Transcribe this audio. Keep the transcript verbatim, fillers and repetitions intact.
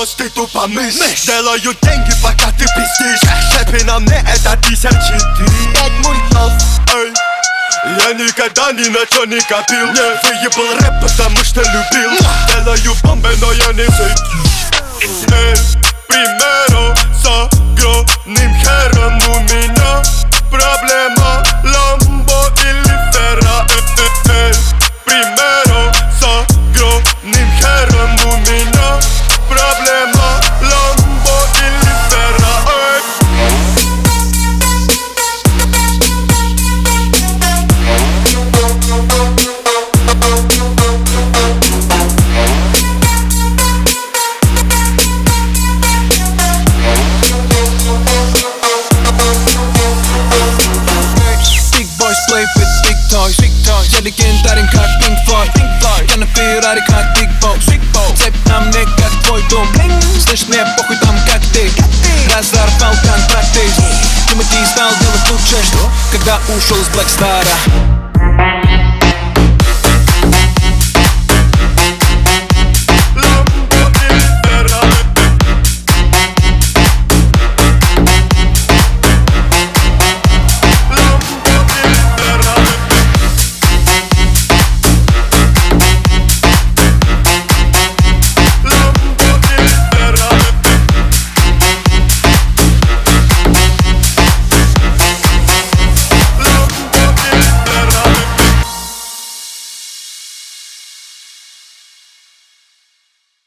пес, ты тупо мышь. Делаю деньги, пока ты пиздишь. Шепи на мне это тысячи три. Пять мультов. Эй, я никогда ни на чё не копил. Не выебал рэп, потому что любил. Делаю бомбы, но я не зайду. Эй, примеру с огромным хером. У меня проблема ламбо или ферра. Эй, эй, примеру с огромным хером. У меня проблема ламбо или ферра. Эй. Play with big toys, big toys. Я легендарен как Pink Floyd, Pink Floyd. Я на Феррари как Big Boss, Big Boss. Цепь на мне как твой дом. Слышь, мне похуй там как ты. Разорвал контракты. Тимати стал делать лучше, когда ушел с Black Star.